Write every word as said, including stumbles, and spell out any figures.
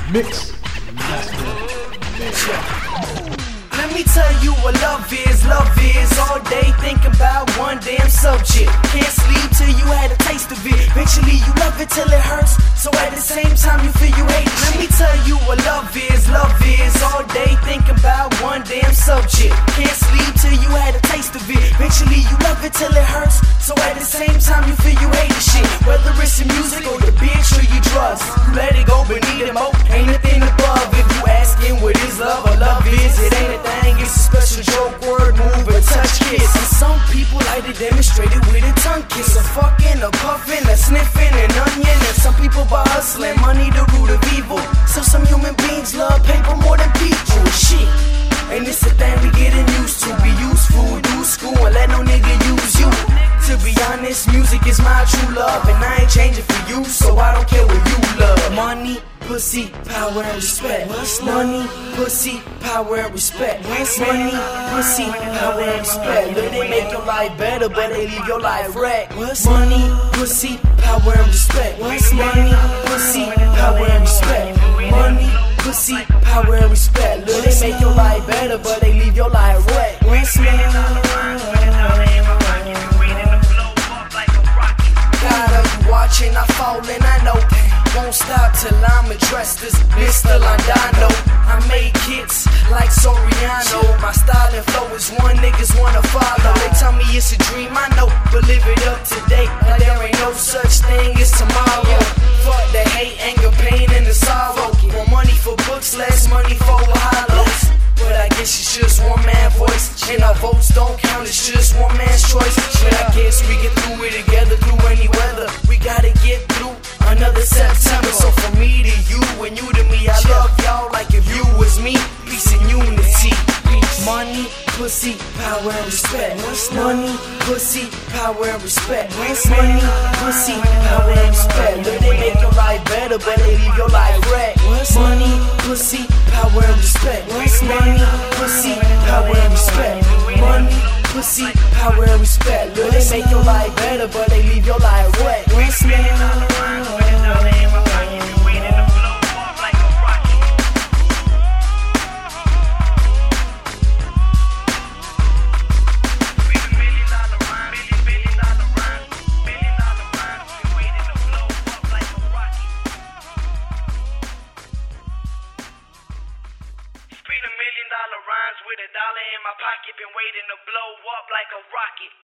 Mix Master Man. Let me tell you what love is, love is all day thinking about one damn subject. Can't sleep till you had a taste of it. Eventually you love it till it hurts, so at the same time you feel you hate it. Let me tell you what love is, love is all day thinking about one damn subject. Can't sleep till you had a taste of it. Eventually you love it till it hurts, so at the same time you feel you hate the shit. Whether it's the music or the bitch or your drugs, you let it go but need it more, ain't a thing above. If you asking what is love or love is, it ain't a thing. It's a special joke, word, move, a touch, kiss. And some people like to demonstrate it with a tongue kiss. A fucking, a puffing, a sniffing, an onion. And some people by hustling, money the root of evil. So some human beings love paper more than people. Shit, and it's a thing we getting used to. Be useful, do school, and let no nigga use you. To be honest, music is my true love, and I ain't changing for you, so I don't care what you love. Money, pussy, power and respect. Money, pussy, power and respect. Money, pussy, power and respect. Look, they make your life better, but they leave your life wrecked. Money, pussy, power and respect. Money, pussy, power and respect. Money, pussy, power and respect. Look, they make your life better, but they leave your life wrecked. Watching, I fall and I know won't stop till I'm addressed as Mister Londano. I make hits like Soriano. My style and flow is one niggas wanna follow. They tell me it's a dream, I know, but live it up today. Like there ain't no such thing as tomorrow. Fuck the hate, anger, pain, and the sorrow. More money for books, less money for hollows. But I guess it's just one man's voice, and our votes don't count, it's just one man's choice. But I guess we get through it together through any weather. We gotta get through another September. So from me to you and you to me, I love y'all like if you was me. Peace and unity. Money, pussy, power and respect. Money, pussy, power and respect. Money, pussy, power and respect. Look, they make your life better, but they leave your life wrecked. Money, pussy, power and respect. Money, pussy, power and respect. Money, pussy, power and respect. Look, they make your life better, but they leave your life wrecked. Million dollar rhymes with a dollar in my pocket, been waiting to blow up like a rocket.